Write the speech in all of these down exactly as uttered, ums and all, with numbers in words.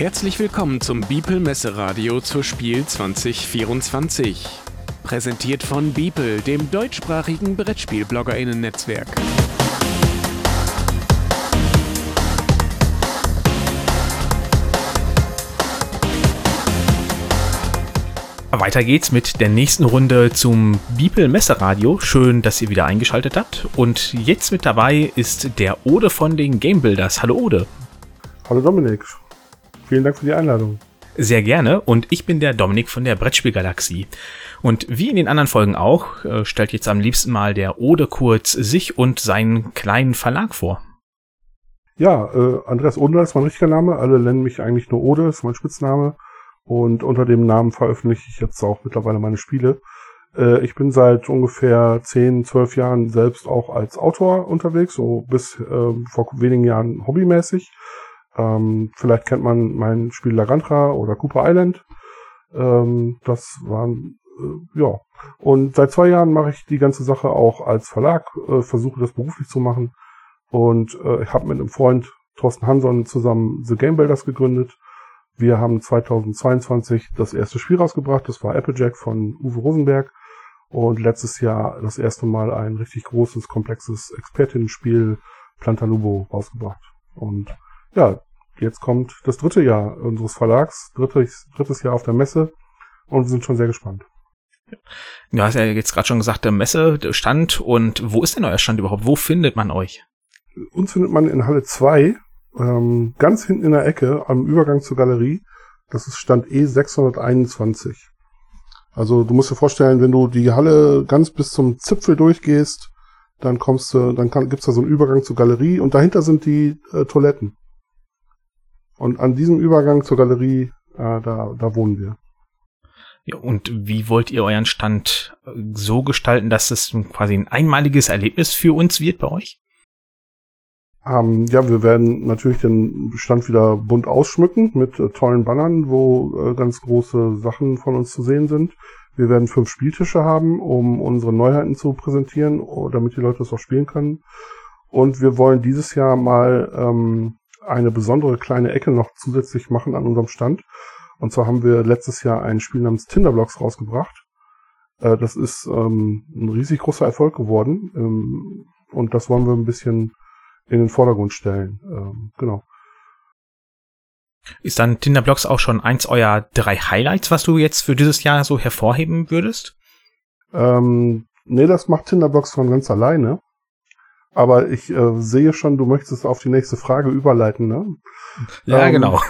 Herzlich willkommen zum Beeple Messeradio zur Spiel zwanzig vierundzwanzig. Präsentiert von Beeple, dem deutschsprachigen Brettspiel-BloggerInnen-Netzwerk. Weiter geht's mit der nächsten Runde zum Beeple Messeradio. Schön, dass ihr wieder eingeschaltet habt. Und jetzt mit dabei ist der Ode von den Game Builders. Hallo Ode. Hallo Dominik. Vielen Dank für die Einladung. Sehr gerne. Und ich bin der Dominik von der Brettspielgalaxie. Und wie in den anderen Folgen auch, äh, stellt jetzt am liebsten mal der Ode kurz sich und seinen kleinen Verlag vor. Ja, äh, Andreas Odner ist mein richtiger Name. Alle nennen mich eigentlich nur Ode, ist mein Spitzname. Und unter dem Namen veröffentliche ich jetzt auch mittlerweile meine Spiele. Äh, ich bin seit ungefähr zehn, zwölf Jahren selbst auch als Autor unterwegs, so bis äh, vor wenigen Jahren hobbymäßig. Ähm, vielleicht kennt man mein Spiel Lagantra oder Cooper Island. Ähm, das waren, äh, ja. Und seit zwei Jahren mache ich die ganze Sache auch als Verlag, äh, versuche das beruflich zu machen. Und äh, ich habe mit einem Freund, Thorsten Hanson, zusammen The Game Builders gegründet. Wir haben zweitausendzweiundzwanzig das erste Spiel rausgebracht, das war Applejack von Uwe Rosenberg. Und letztes Jahr das erste Mal ein richtig großes, komplexes Expertinnenspiel, Plantanubo, rausgebracht. Und ja, jetzt kommt das dritte Jahr unseres Verlags, drittes, drittes Jahr auf der Messe und wir sind schon sehr gespannt. Du hast ja jetzt gerade schon gesagt, der Messe, der Stand. Und wo ist denn euer Stand überhaupt? Wo findet man euch? Uns findet man in Halle zwei, ähm, ganz hinten in der Ecke, am Übergang zur Galerie. Das ist Stand E sechshunderteinundzwanzig. Also du musst dir vorstellen, wenn du die Halle ganz bis zum Zipfel durchgehst, dann kommst du, dann kann, gibt's da so einen Übergang zur Galerie und dahinter sind die äh, Toiletten. Und an diesem Übergang zur Galerie, äh, da, da wohnen wir. Ja, und wie wollt ihr euren Stand so gestalten, dass es quasi ein einmaliges Erlebnis für uns wird bei euch? Ähm, ja, wir werden natürlich den Stand wieder bunt ausschmücken mit äh, tollen Bannern, wo äh, ganz große Sachen von uns zu sehen sind. Wir werden fünf Spieltische haben, um unsere Neuheiten zu präsentieren, damit die Leute das auch spielen können. Und wir wollen dieses Jahr mal ähm, eine besondere kleine Ecke noch zusätzlich machen an unserem Stand. Und zwar haben wir letztes Jahr ein Spiel namens Tinderblocks rausgebracht. Äh, das ist ähm, ein riesig großer Erfolg geworden. Ähm, und das wollen wir ein bisschen in den Vordergrund stellen. Ähm, genau. Ist dann Tinderblocks auch schon eins eurer drei Highlights, was du jetzt für dieses Jahr so hervorheben würdest? Ähm, nee, das macht Tinderblocks von ganz alleine. Aber ich äh, sehe schon, du möchtest auf die nächste Frage überleiten, ne? Ja, ähm, genau.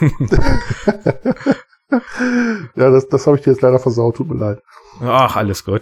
Ja, das, das habe ich dir jetzt leider versaut, tut mir leid. Ach, alles gut.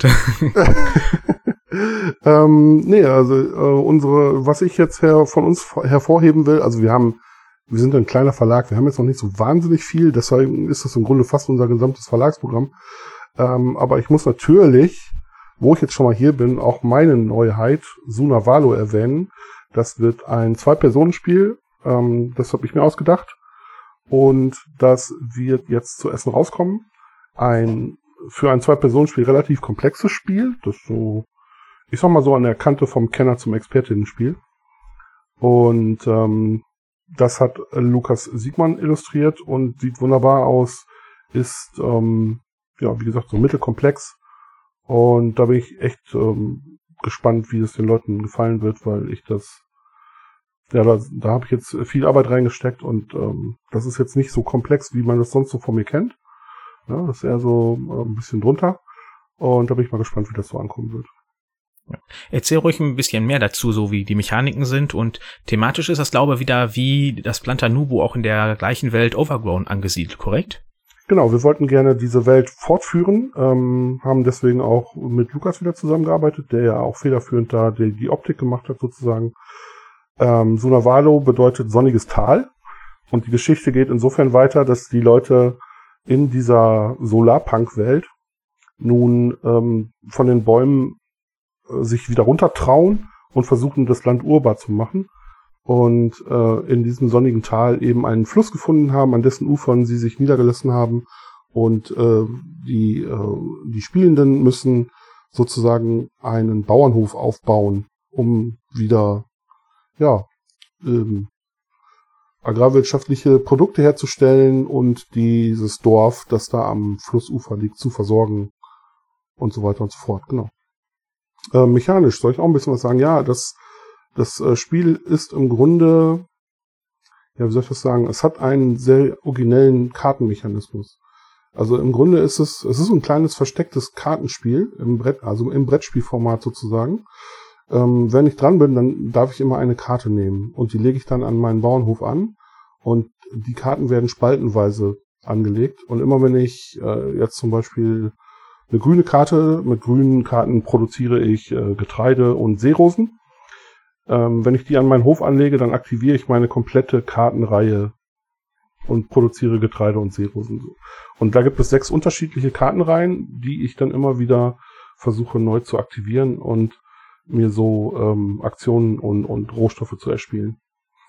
ähm, nee, also äh, unsere, was ich jetzt her, von uns hervorheben will, also wir haben, wir sind ein kleiner Verlag, wir haben jetzt noch nicht so wahnsinnig viel, deshalb ist das im Grunde fast unser gesamtes Verlagsprogramm. Ähm, aber ich muss natürlich, wo ich jetzt schon mal hier bin, auch meine Neuheit, Suna Valo, erwähnen. Das wird ein Zwei-Personen-Spiel, ähm, das habe ich mir ausgedacht. Und das wird jetzt zu Essen rauskommen. Ein für ein Zwei-Personen-Spiel relativ komplexes Spiel. Das ist so, ich sag mal so an der Kante vom Kenner zum Expertinnen-Spiel. Und ähm, das hat Lukas Siegmann illustriert und sieht wunderbar aus. Ist, ähm, ja, wie gesagt, so mittelkomplex. Und da bin ich echt ähm, gespannt, wie es den Leuten gefallen wird, weil ich das, ja, da, da habe ich jetzt viel Arbeit reingesteckt und ähm, das ist jetzt nicht so komplex, wie man das sonst so von mir kennt. Ja, das ist eher so äh, ein bisschen drunter und da bin ich mal gespannt, wie das so ankommen wird. Ja. Erzähl ruhig ein bisschen mehr dazu, so wie die Mechaniken sind, und thematisch ist das, glaube ich, wieder wie das Plantanubo auch in der gleichen Welt Overgrown angesiedelt, korrekt? Genau, wir wollten gerne diese Welt fortführen, ähm, haben deswegen auch mit Lukas wieder zusammengearbeitet, der ja auch federführend da die, die Optik gemacht hat sozusagen. Ähm, Suna Valo bedeutet sonniges Tal und die Geschichte geht insofern weiter, dass die Leute in dieser Solarpunk-Welt nun ähm, von den Bäumen äh, sich wieder runtertrauen und versuchen, das Land urbar zu machen. Und äh, in diesem sonnigen Tal eben einen Fluss gefunden haben, an dessen Ufern sie sich niedergelassen haben. Und äh, die, äh, die Spielenden müssen sozusagen einen Bauernhof aufbauen, um wieder ja ähm, agrarwirtschaftliche Produkte herzustellen und dieses Dorf, das da am Flussufer liegt, zu versorgen und so weiter und so fort. Genau. Äh, mechanisch soll ich auch ein bisschen was sagen. Ja, das, das äh, Spiel ist im Grunde, ja, wie soll ich das sagen, es hat einen sehr originellen Kartenmechanismus. Also im Grunde ist es, es ist so ein kleines verstecktes Kartenspiel im Brett, also im Brettspielformat sozusagen. Ähm, wenn ich dran bin, dann darf ich immer eine Karte nehmen und die lege ich dann an meinen Bauernhof an und die Karten werden spaltenweise angelegt und immer wenn ich äh, jetzt zum Beispiel eine grüne Karte, mit grünen Karten produziere ich äh, Getreide und Seerosen. Ähm, wenn ich die an meinen Hof anlege, dann aktiviere ich meine komplette Kartenreihe und produziere Getreide und Seerosen. Und da gibt es sechs unterschiedliche Kartenreihen, die ich dann immer wieder versuche neu zu aktivieren und mir so ähm, Aktionen und, und Rohstoffe zu erspielen.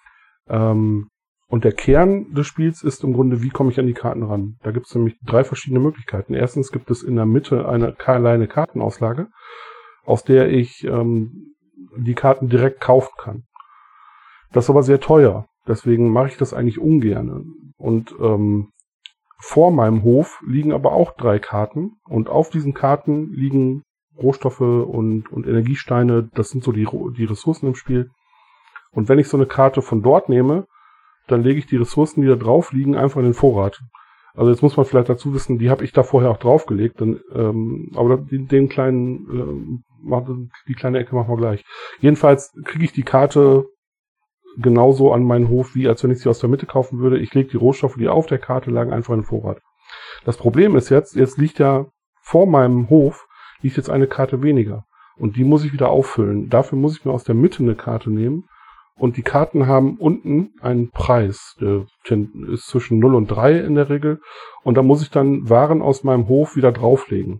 Ähm, und der Kern des Spiels ist im Grunde, wie komme ich an die Karten ran? Da gibt es nämlich drei verschiedene Möglichkeiten. Erstens gibt es in der Mitte eine kleine Kartenauslage, aus der ich ähm, die Karten direkt kaufen kann. Das ist aber sehr teuer. Deswegen mache ich das eigentlich ungern. Und ähm, vor meinem Hof liegen aber auch drei Karten. Und auf diesen Karten liegen Rohstoffe und, und Energiesteine. Das sind so die, die Ressourcen im Spiel. Und wenn ich so eine Karte von dort nehme, dann lege ich die Ressourcen, die da drauf liegen, einfach in den Vorrat. Also jetzt muss man vielleicht dazu wissen, die habe ich da vorher auch draufgelegt. Dann, ähm, aber den, den kleinen, äh, die kleine Ecke machen wir gleich. Jedenfalls kriege ich die Karte genauso an meinen Hof, wie als wenn ich sie aus der Mitte kaufen würde. Ich lege die Rohstoffe, die auf der Karte lagen, einfach in den Vorrat. Das Problem ist jetzt, jetzt liegt ja vor meinem Hof, liegt jetzt eine Karte weniger. Und die muss ich wieder auffüllen. Dafür muss ich mir aus der Mitte eine Karte nehmen. Und die Karten haben unten einen Preis. Der ist zwischen null und drei in der Regel. Und da muss ich dann Waren aus meinem Hof wieder drauflegen.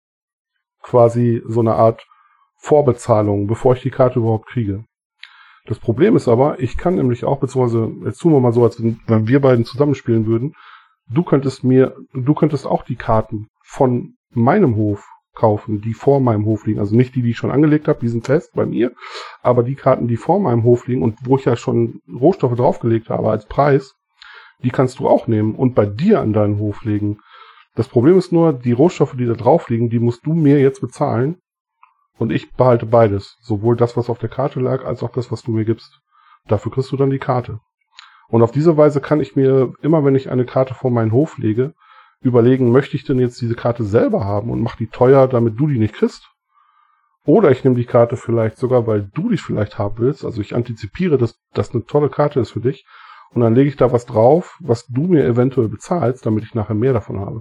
Quasi so eine Art Vorbezahlung, bevor ich die Karte überhaupt kriege. Das Problem ist aber, ich kann nämlich auch, beziehungsweise, jetzt tun wir mal so, als wenn wir beiden zusammenspielen würden, du könntest mir, du könntest auch die Karten von meinem Hof kaufen, die vor meinem Hof liegen. Also nicht die, die ich schon angelegt habe, die sind fest bei mir, aber die Karten, die vor meinem Hof liegen und wo ich ja schon Rohstoffe draufgelegt habe als Preis, die kannst du auch nehmen und bei dir an deinen Hof legen. Das Problem ist nur, die Rohstoffe, die da drauf liegen, die musst du mir jetzt bezahlen. Und ich behalte beides. Sowohl das, was auf der Karte lag, als auch das, was du mir gibst. Dafür kriegst du dann die Karte. Und auf diese Weise kann ich mir, immer wenn ich eine Karte vor meinen Hof lege, überlegen, möchte ich denn jetzt diese Karte selber haben und mach die teuer, damit du die nicht kriegst? Oder ich nehme die Karte vielleicht sogar, weil du die vielleicht haben willst. Also ich antizipiere, dass das eine tolle Karte ist für dich. Und dann lege ich da was drauf, was du mir eventuell bezahlst, damit ich nachher mehr davon habe.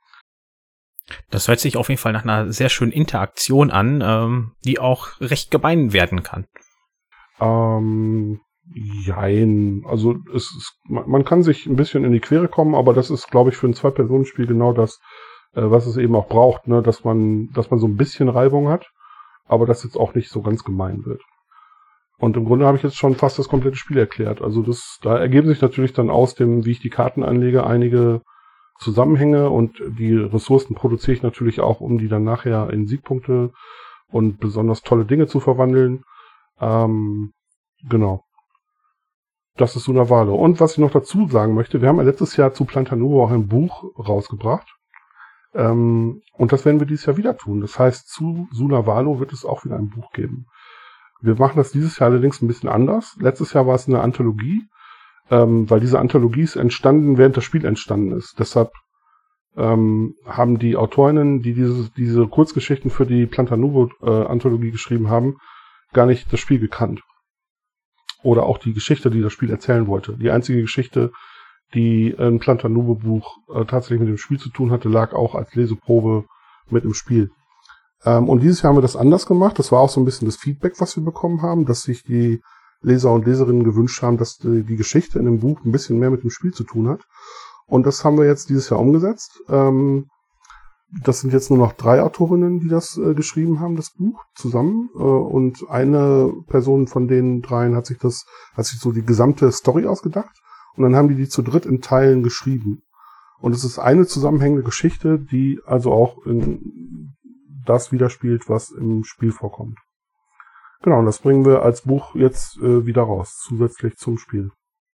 Das hört sich auf jeden Fall nach einer sehr schönen Interaktion an, ähm, die auch recht gemein werden kann. Ähm, jein. Also es ist, man kann sich ein bisschen in die Quere kommen, aber das ist, glaube ich, für ein Zwei-Personen-Spiel genau das, äh, was es eben auch braucht, ne? Dass man, dass man so ein bisschen Reibung hat, aber das jetzt auch nicht so ganz gemein wird. Und im Grunde habe ich jetzt schon fast das komplette Spiel erklärt. Also das, da ergeben sich natürlich dann aus dem, wie ich die Karten anlege, einige Zusammenhänge und die Ressourcen produziere ich natürlich auch, um die dann nachher in Siegpunkte und besonders tolle Dinge zu verwandeln. Ähm, genau. Das ist Sunavalo. Und was ich noch dazu sagen möchte, wir haben ja letztes Jahr zu Plantanubo auch ein Buch rausgebracht. Ähm, und das werden wir dieses Jahr wieder tun. Das heißt, zu Sunavalo wird es auch wieder ein Buch geben. Wir machen das dieses Jahr allerdings ein bisschen anders. Letztes Jahr war es eine Anthologie. Ähm, weil diese Anthologie ist entstanden, während das Spiel entstanden ist. Deshalb ähm, haben die Autorinnen, die diese, diese Kurzgeschichten für die Plantanubo-Anthologie äh, geschrieben haben, gar nicht das Spiel gekannt. Oder auch die Geschichte, die das Spiel erzählen wollte. Die einzige Geschichte, die ein Plantanubo-Buch äh, tatsächlich mit dem Spiel zu tun hatte, lag auch als Leseprobe mit im Spiel. Ähm, und dieses Jahr haben wir das anders gemacht. Das war auch so ein bisschen das Feedback, was wir bekommen haben, dass sich die Leser und Leserinnen gewünscht haben, dass die, die Geschichte in dem Buch ein bisschen mehr mit dem Spiel zu tun hat. Und das haben wir jetzt dieses Jahr umgesetzt. Ähm, das sind jetzt nur noch drei Autorinnen, die das äh, geschrieben haben, das Buch, zusammen. Äh, und eine Person von den dreien hat sich das, hat sich so die gesamte Story ausgedacht. Und dann haben die die zu dritt in Teilen geschrieben. Und es ist eine zusammenhängende Geschichte, die also auch in das widerspiegelt, was im Spiel vorkommt. Genau, und das bringen wir als Buch jetzt äh, wieder raus, zusätzlich zum Spiel.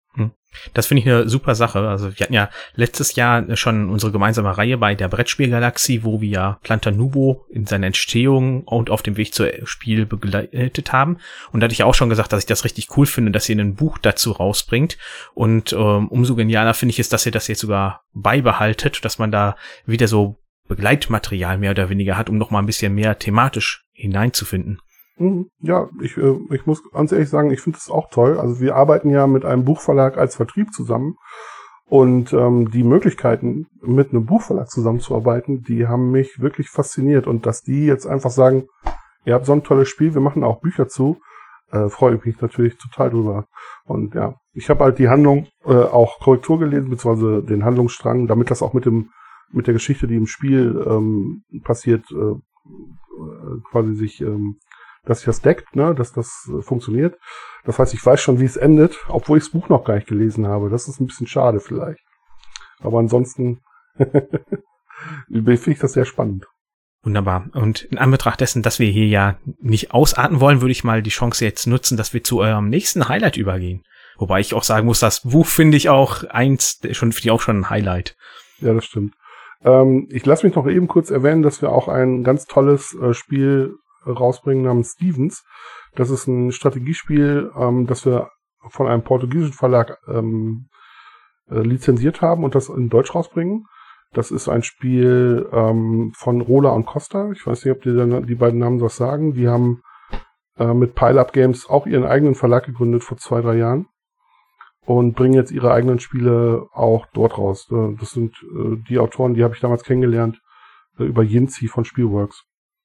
Das finde ich eine super Sache. Also wir hatten ja letztes Jahr schon unsere gemeinsame Reihe bei der Brettspielgalaxie, wo wir ja Plantanubo in seiner Entstehung und auf dem Weg zum Spiel begleitet haben. Und da hatte ich ja auch schon gesagt, dass ich das richtig cool finde, dass ihr ein Buch dazu rausbringt. Und ähm, umso genialer finde ich es, dass ihr das jetzt sogar beibehaltet, dass man da wieder so Begleitmaterial mehr oder weniger hat, um noch mal ein bisschen mehr thematisch hineinzufinden. Ja, ich, äh, ich muss ganz ehrlich sagen, ich finde das auch toll. Also wir arbeiten ja mit einem Buchverlag als Vertrieb zusammen und ähm, die Möglichkeiten, mit einem Buchverlag zusammenzuarbeiten, die haben mich wirklich fasziniert. Und dass die jetzt einfach sagen, ihr habt so ein tolles Spiel, wir machen auch Bücher zu, äh, freue ich mich natürlich total drüber. Und ja, ich habe halt die Handlung äh, auch Korrektur gelesen, beziehungsweise den Handlungsstrang, damit das auch mit dem mit der Geschichte, die im Spiel ähm, passiert, äh, quasi sich ähm, dass sich das deckt, ne, dass das äh, funktioniert. Das heißt, ich weiß schon, wie es endet, obwohl ich das Buch noch gar nicht gelesen habe. Das ist ein bisschen schade vielleicht. Aber ansonsten finde ich das sehr spannend. Wunderbar. Und in Anbetracht dessen, dass wir hier ja nicht ausarten wollen, würde ich mal die Chance jetzt nutzen, dass wir zu eurem nächsten Highlight übergehen. Wobei ich auch sagen muss, das Buch finde ich auch eins, schon finde ich auch schon ein Highlight. Ja, das stimmt. Ähm, ich lasse mich noch eben kurz erwähnen, dass wir auch ein ganz tolles äh, Spiel rausbringen namens Stevens. Das ist ein Strategiespiel, ähm, das wir von einem portugiesischen Verlag ähm, äh, lizenziert haben und das in Deutsch rausbringen. Das ist ein Spiel ähm, von Rola und Costa. Ich weiß nicht, ob die, die beiden Namen was sagen. Die haben äh, mit Pile Up Games auch ihren eigenen Verlag gegründet vor zwei, drei Jahren und bringen jetzt ihre eigenen Spiele auch dort raus. Das sind äh, die Autoren, die habe ich damals kennengelernt äh, über Yinzi von Spielworks.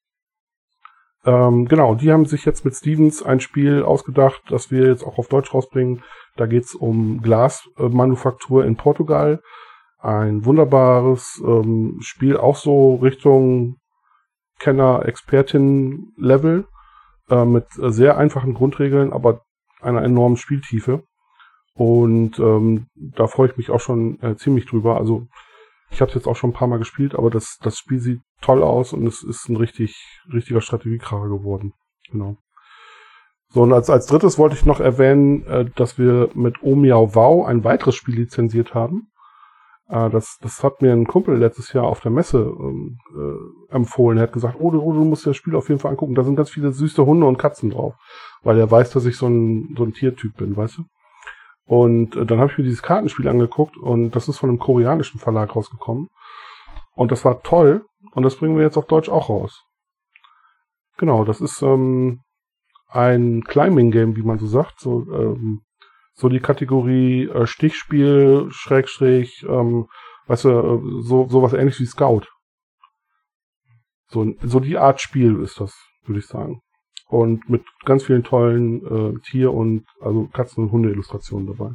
Ähm, genau, die haben sich jetzt mit Stevens ein Spiel ausgedacht, das wir jetzt auch auf Deutsch rausbringen. Da geht's um Glasmanufaktur in Portugal. Ein wunderbares ähm, Spiel, auch so Richtung Kenner-Expertin-Level, äh, mit sehr einfachen Grundregeln, aber einer enormen Spieltiefe. Und ähm, da freue ich mich auch schon äh, ziemlich drüber. Also ich habe es jetzt auch schon ein paar Mal gespielt, aber das, das Spiel sieht toll aus und es ist ein richtig richtiger Strategiekracher geworden. Genau. So, und als, als drittes wollte ich noch erwähnen, äh, dass wir mit Oh Miau Wow ein weiteres Spiel lizenziert haben. Äh, das, das hat mir ein Kumpel letztes Jahr auf der Messe ähm, äh, empfohlen. Er hat gesagt, oh, oh, du musst dir das Spiel auf jeden Fall angucken. Da sind ganz viele süße Hunde und Katzen drauf. Weil er weiß, dass ich so ein, so ein Tiertyp bin, weißt du? Und äh, dann habe ich mir dieses Kartenspiel angeguckt und das ist von einem koreanischen Verlag rausgekommen. Und das war toll und das bringen wir jetzt auf Deutsch auch raus. Genau, das ist ähm, ein Climbing-Game, wie man so sagt. So, ähm, so die Kategorie äh, Stichspiel, Schrägstrich, ähm, weißt du, äh, so sowas ähnlich wie Scout. So, so die Art Spiel ist das, würde ich sagen. Und mit ganz vielen tollen äh, Tier- und also Katzen- und Hunde-Illustrationen dabei.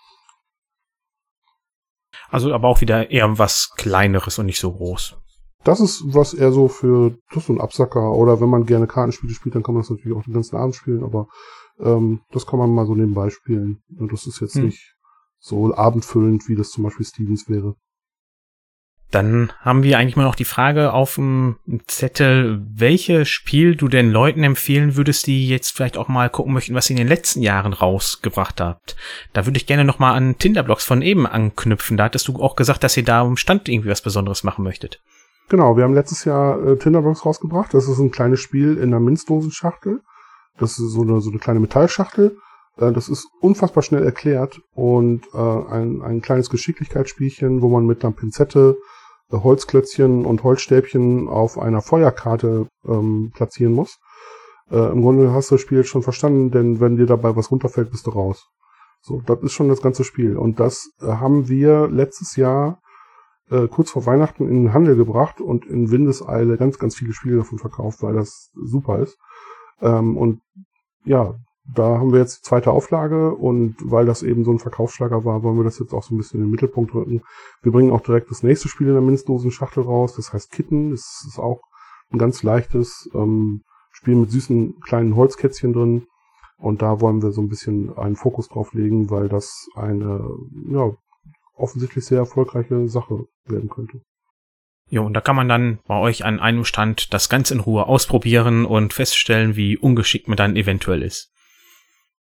Also aber auch wieder eher was Kleineres und nicht so groß. Das ist was eher so für das ist so ein Absacker. Oder wenn man gerne Kartenspiele spielt, dann kann man das natürlich auch den ganzen Abend spielen. Aber ähm, das kann man mal so nebenbei spielen. Und das ist jetzt hm. nicht so abendfüllend, wie das zum Beispiel Stevens wäre. Dann haben wir eigentlich mal noch die Frage auf dem Zettel, welches Spiel du den Leuten empfehlen würdest, die jetzt vielleicht auch mal gucken möchten, was ihr in den letzten Jahren rausgebracht habt. Da würde ich gerne noch mal an Tinderblocks von eben anknüpfen. Da hattest du auch gesagt, dass ihr da am Stand irgendwie was Besonderes machen möchtet. Genau, wir haben letztes Jahr äh, Tinderblocks rausgebracht. Das ist ein kleines Spiel in einer Minzdosenschachtel. Das ist so eine, so eine kleine Metallschachtel. Äh, das ist unfassbar schnell erklärt und äh, ein, ein kleines Geschicklichkeitsspielchen, wo man mit einer Pinzette Holzklötzchen und Holzstäbchen auf einer Feuerkarte ähm, platzieren muss. Äh, Im Grunde hast du das Spiel schon verstanden, denn wenn dir dabei was runterfällt, bist du raus. So, das ist schon das ganze Spiel. Und das äh, haben wir letztes Jahr äh, kurz vor Weihnachten in den Handel gebracht und in Windeseile ganz, ganz viele Spiele davon verkauft, weil das super ist. Ähm, und ja, da haben wir jetzt die zweite Auflage und weil das eben so ein Verkaufsschlager war, wollen wir das jetzt auch so ein bisschen in den Mittelpunkt rücken. Wir bringen auch direkt das nächste Spiel in der Minzdosenschachtel raus, das heißt Kitten. Das ist auch ein ganz leichtes ähm, Spiel mit süßen kleinen Holzkätzchen drin und da wollen wir so ein bisschen einen Fokus drauf legen, weil das eine ja offensichtlich sehr erfolgreiche Sache werden könnte. Ja, und da kann man dann bei euch an einem Stand das ganz in Ruhe ausprobieren und feststellen, wie ungeschickt man dann eventuell ist.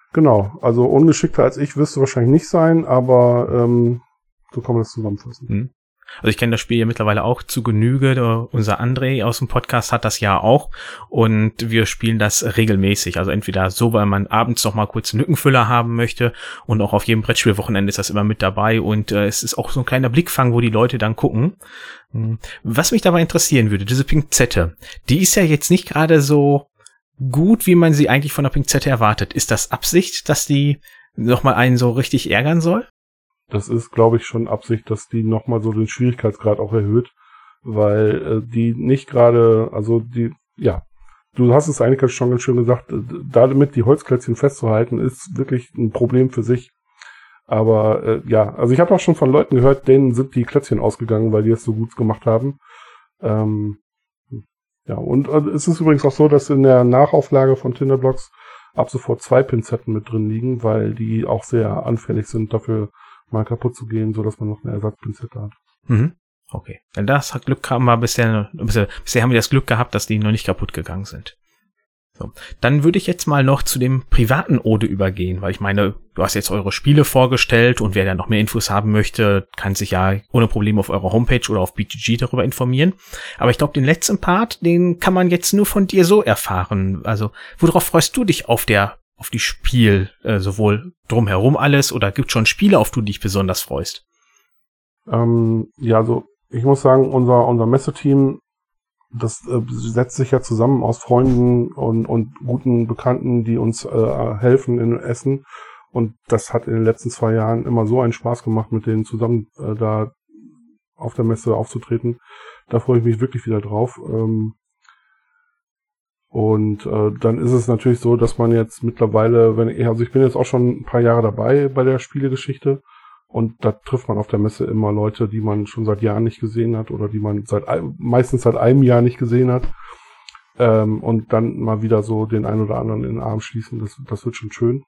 Genau, also ungeschickter als ich wirst du wahrscheinlich nicht sein, aber ähm, so kann man das zusammenfassen. Hm. Also ich kenne das Spiel ja mittlerweile auch zu Genüge. Der, unser André aus dem Podcast hat das ja auch und wir spielen das regelmäßig. Also entweder so, weil man abends noch mal kurz einen Lückenfüller haben möchte und auch auf jedem Brettspielwochenende ist das immer mit dabei und äh, es ist auch so ein kleiner Blickfang, wo die Leute dann gucken. Was mich dabei interessieren würde, diese Pinzette, die ist ja jetzt nicht gerade so gut, wie man sie eigentlich von der Pinzette erwartet. Ist das Absicht, dass die noch mal einen so richtig ärgern soll? Das ist, glaube ich, schon Absicht, dass die nochmal so den Schwierigkeitsgrad auch erhöht, weil äh, die nicht gerade, also die, ja, du hast es eigentlich schon ganz schön gesagt, damit die Holzklötzchen festzuhalten, ist wirklich ein Problem für sich. Aber äh, ja, also ich habe auch schon von Leuten gehört, denen sind die Klötzchen ausgegangen, weil die es so gut gemacht haben. Ähm, ja, und äh, es ist übrigens auch so, dass in der Nachauflage von Tinderblocks ab sofort zwei Pinzetten mit drin liegen, weil die auch sehr anfällig sind dafür, mal kaputt zu gehen, so dass man noch eine Ersatzpinzette hat. Mhm. Okay. Denn das hat Glück haben wir bisher, bisher, bisher haben wir das Glück gehabt, dass die noch nicht kaputt gegangen sind. So. Dann würde ich jetzt mal noch zu dem privaten Ode übergehen, weil ich meine, du hast jetzt eure Spiele vorgestellt und wer da noch mehr Infos haben möchte, kann sich ja ohne Probleme auf eurer Homepage oder auf B G G darüber informieren. Aber ich glaube, den letzten Part, den kann man jetzt nur von dir so erfahren. Also, worauf freust du dich auf der auf die Spiel, äh, sowohl drumherum alles, oder gibt schon Spiele, auf die du dich besonders freust? Ähm, ja, also ich muss sagen, unser unser Messeteam, das äh, setzt sich ja zusammen aus Freunden und und guten Bekannten, die uns äh, helfen in Essen. Und das hat in den letzten zwei Jahren immer so einen Spaß gemacht, mit denen zusammen äh, da auf der Messe aufzutreten. Da freue ich mich wirklich wieder drauf. Ähm, Und äh, dann ist es natürlich so, dass man jetzt mittlerweile, wenn ich, also ich bin jetzt auch schon ein paar Jahre dabei bei der Spielegeschichte und da trifft man auf der Messe immer Leute, die man schon seit Jahren nicht gesehen hat oder die man seit meistens seit einem Jahr nicht gesehen hat. Ähm, und dann mal wieder so den einen oder anderen in den Arm schließen, das, das wird schon schön.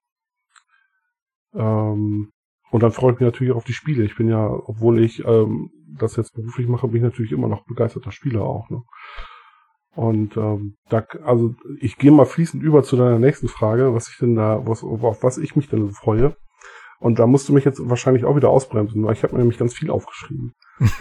Ähm, und dann freue ich mich natürlich auch auf die Spiele. Ich bin ja, obwohl ich ähm, das jetzt beruflich mache, bin ich natürlich immer noch begeisterter Spieler auch, ne? Und ähm, da, also ich gehe mal fließend über zu deiner nächsten Frage, was ich denn da, was, auf was ich mich denn so freue. Und da musst du mich jetzt wahrscheinlich auch wieder ausbremsen, weil ich habe mir nämlich ganz viel aufgeschrieben.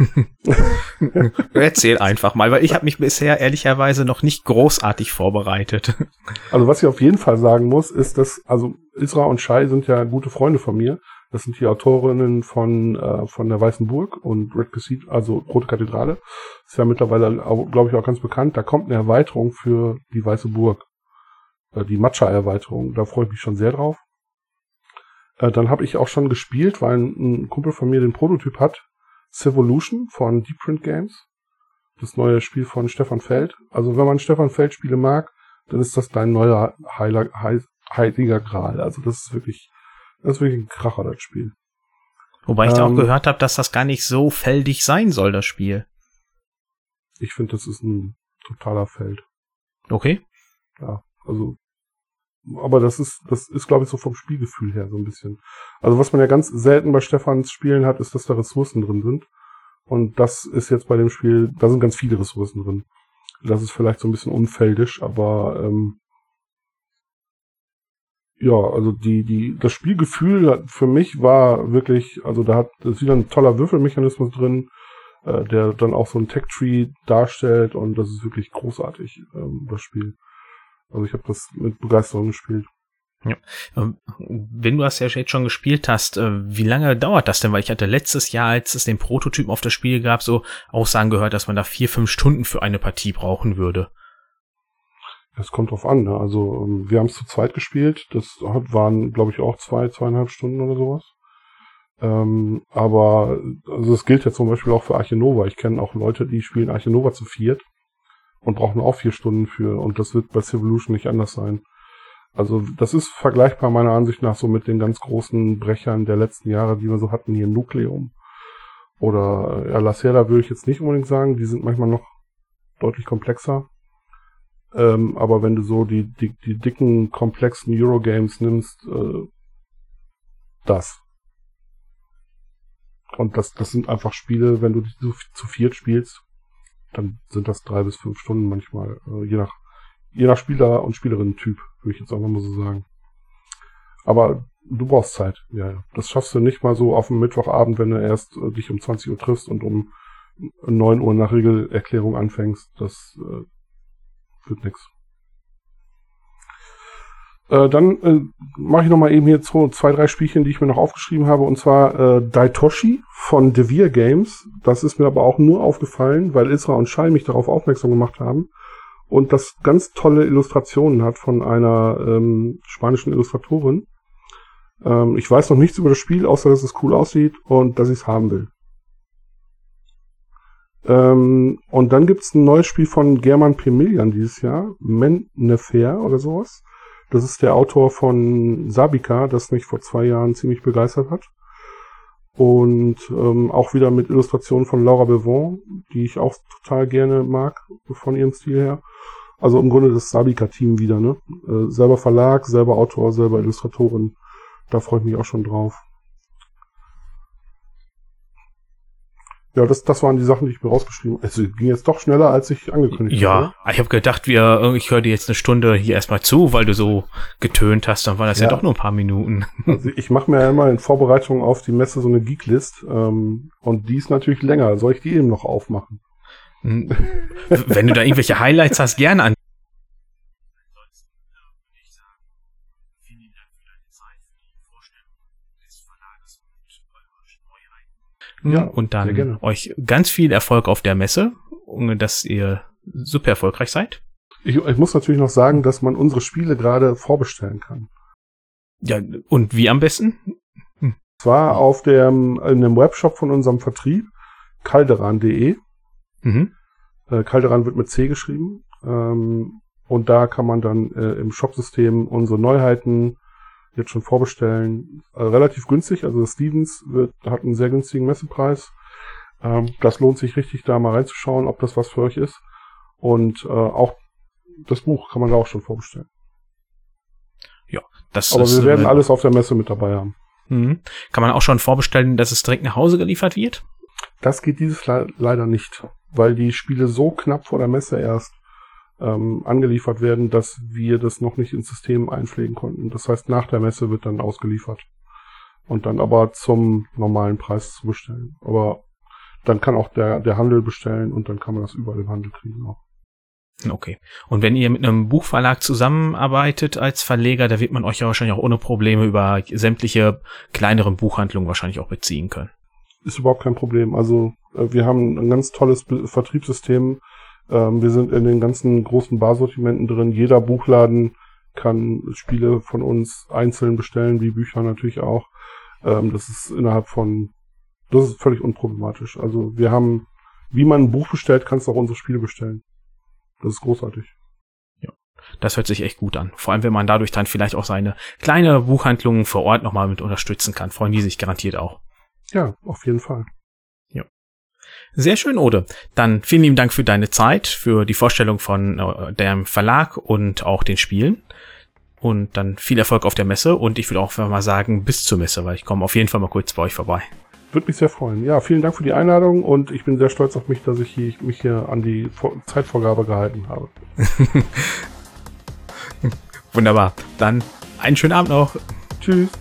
Erzähl einfach mal, weil ich habe mich bisher ehrlicherweise noch nicht großartig vorbereitet. Also was ich auf jeden Fall sagen muss, ist, dass, also Isra und Shai sind ja gute Freunde von mir. Das sind die Autorinnen von äh, von der Weißen Burg und Red Cathedral, also Rote Kathedrale. Ist ja mittlerweile, glaube ich, auch ganz bekannt. Da kommt eine Erweiterung für die Weiße Burg. Äh, die Matcha-Erweiterung. Da freue ich mich schon sehr drauf. Äh, dann habe ich auch schon gespielt, weil ein, ein Kumpel von mir den Prototyp hat. Civolution von Deep Print Games. Das neue Spiel von Stefan Feld. Also wenn man Stefan Feld Spiele mag, dann ist das dein neuer heiler, heil, heiliger Gral. Also das ist wirklich, das ist wirklich ein Kracher, das Spiel. Wobei ich ähm, da auch gehört habe, dass das gar nicht so feldig sein soll, das Spiel. Ich finde, das ist ein totaler Feld. Okay. Ja, also, aber das ist, das ist, glaube ich, so vom Spielgefühl her so ein bisschen. Also was man ja ganz selten bei Stefans Spielen hat, ist, dass da Ressourcen drin sind. Und das ist jetzt bei dem Spiel, da sind ganz viele Ressourcen drin. Das ist vielleicht so ein bisschen unfeldisch, aber ähm, ja, also die, die, das Spielgefühl für mich war wirklich, also da hat, da ist wieder ein toller Würfelmechanismus drin, äh, der dann auch so ein Tech-Tree darstellt und das ist wirklich großartig, ähm, das Spiel. Also ich habe das mit Begeisterung gespielt. Ja. Wenn du das ja jetzt schon gespielt hast, wie lange dauert das denn? Weil ich hatte letztes Jahr, als es den Prototypen auf das Spiel gab, so Aussagen gehört, dass man da vier, fünf Stunden für eine Partie brauchen würde. Das kommt drauf an, ne? Also wir haben es zu zweit gespielt. Das waren, glaube ich, auch zwei, zweieinhalb Stunden oder sowas. Ähm, aber also das gilt ja zum Beispiel auch für Arche Nova. Ich kenne auch Leute, die spielen Arche Nova zu viert und brauchen auch vier Stunden für. Und das wird bei Civolution nicht anders sein. Also das ist vergleichbar meiner Ansicht nach so mit den ganz großen Brechern der letzten Jahre, die wir so hatten, hier Nucleum. Oder ja, Lacerda würde ich jetzt nicht unbedingt sagen, die sind manchmal noch deutlich komplexer. Ähm, aber wenn du so die, die, die dicken, komplexen Eurogames nimmst, äh, das. Und das, das sind einfach Spiele, wenn du die zu, zu viert spielst, dann sind das drei bis fünf Stunden manchmal, äh, je nach Je nach Spieler und Spielerinnen-Typ, würde ich jetzt auch mal so sagen. Aber du brauchst Zeit. Ja, ja. Das schaffst du nicht mal so auf dem Mittwochabend, wenn du erst äh, dich um zwanzig Uhr triffst und um neun Uhr nach Regelerklärung anfängst. Das äh, wird nix. Äh, dann äh, mache ich nochmal eben hier so zwei, drei Spielchen, die ich mir noch aufgeschrieben habe. Und zwar äh, Daitoshi von Devir Games. Das ist mir aber auch nur aufgefallen, weil Isra und Shai mich darauf aufmerksam gemacht haben. Und das ganz tolle Illustrationen hat von einer ähm, spanischen Illustratorin. Ähm, ich weiß noch nichts über das Spiel, außer dass es cool aussieht und dass ich es haben will. Ähm, und dann gibt's ein neues Spiel von German P. Millian dieses Jahr, Mennefer oder sowas. Das ist der Autor von Sabika, das mich vor zwei Jahren ziemlich begeistert hat. Und ähm, auch wieder mit Illustrationen von Laura Bevon, die ich auch total gerne mag, von ihrem Stil her. Also im Grunde das Sabika-Team wieder, ne? Äh, selber Verlag, selber Autor, selber Illustratorin. Da freue ich mich auch schon drauf. Ja, das, das waren die Sachen, die ich mir rausgeschrieben habe. Es ging jetzt doch schneller, als ich angekündigt ja, habe. Ja, ich habe gedacht, wir, ich höre dir jetzt eine Stunde hier erstmal zu, weil du so getönt hast. Dann waren das ja, ja doch nur ein paar Minuten. Also ich mache mir ja immer in Vorbereitung auf die Messe so eine Geeklist. Ähm, und die ist natürlich länger. Soll ich die eben noch aufmachen? Wenn du da irgendwelche Highlights hast, gerne an. Ja, und dann euch ganz viel Erfolg auf der Messe, dass ihr super erfolgreich seid. Ich, ich muss natürlich noch sagen, dass man unsere Spiele gerade vorbestellen kann. Ja, und wie am besten? Hm. Zwar auf dem, in dem Webshop von unserem Vertrieb, calderan punkt de. Mhm. Äh, Calderan wird mit C geschrieben. Ähm, und da kann man dann äh, im Shopsystem unsere Neuheiten jetzt schon vorbestellen. Äh, relativ günstig, also Stevens wird, hat einen sehr günstigen Messepreis. Ähm, das lohnt sich richtig, da mal reinzuschauen, ob das was für euch ist. Und äh, auch das Buch kann man da auch schon vorbestellen. Ja, das Aber ist, wir werden äh, alles auf der Messe mit dabei haben. Mhm. Kann man auch schon vorbestellen, dass es direkt nach Hause geliefert wird? Das geht dieses le- leider nicht, weil die Spiele so knapp vor der Messe erst ähm, angeliefert werden, dass wir das noch nicht ins System einpflegen konnten. Das heißt, nach der Messe wird dann ausgeliefert und dann aber zum normalen Preis zu bestellen. Aber dann kann auch der, der Handel bestellen und dann kann man das überall im Handel kriegen auch. Okay. Und wenn ihr mit einem Buchverlag zusammenarbeitet als Verleger, da wird man euch ja wahrscheinlich auch ohne Probleme über sämtliche kleineren Buchhandlungen wahrscheinlich auch beziehen können. Ist überhaupt kein Problem. Also wir haben ein ganz tolles Be- Vertriebssystem. Ähm, wir sind in den ganzen großen Barsortimenten drin. Jeder Buchladen kann Spiele von uns einzeln bestellen, wie Bücher natürlich auch. Ähm, das ist innerhalb von, das ist völlig unproblematisch. Also wir haben, wie man ein Buch bestellt, kannst du auch unsere Spiele bestellen. Das ist großartig. Ja, das hört sich echt gut an. Vor allem, wenn man dadurch dann vielleicht auch seine kleine Buchhandlung vor Ort nochmal mit unterstützen kann. Freuen die sich garantiert auch. Ja, auf jeden Fall. Ja. Sehr schön, Ode. Dann vielen lieben Dank für deine Zeit, für die Vorstellung von äh, deinem Verlag und auch den Spielen. Und dann viel Erfolg auf der Messe. Und ich würde auch mal sagen, bis zur Messe, weil ich komme auf jeden Fall mal kurz bei euch vorbei. Würde mich sehr freuen. Ja, vielen Dank für die Einladung und ich bin sehr stolz auf mich, dass ich hier, mich hier an die Vor- Zeitvorgabe gehalten habe. Wunderbar. Dann einen schönen Abend noch. Tschüss.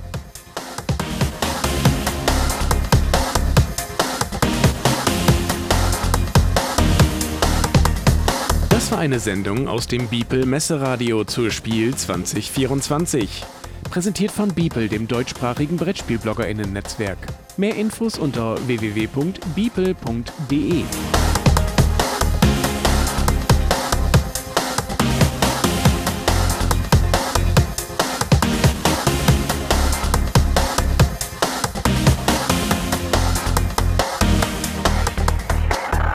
Das war eine Sendung aus dem Beeple Messeradio zur Spiel zwanzig vierundzwanzig. Präsentiert von Beeple, dem deutschsprachigen Brettspiel-BloggerInnen-Netzwerk. Mehr Infos unter w w w punkt beeple punkt de.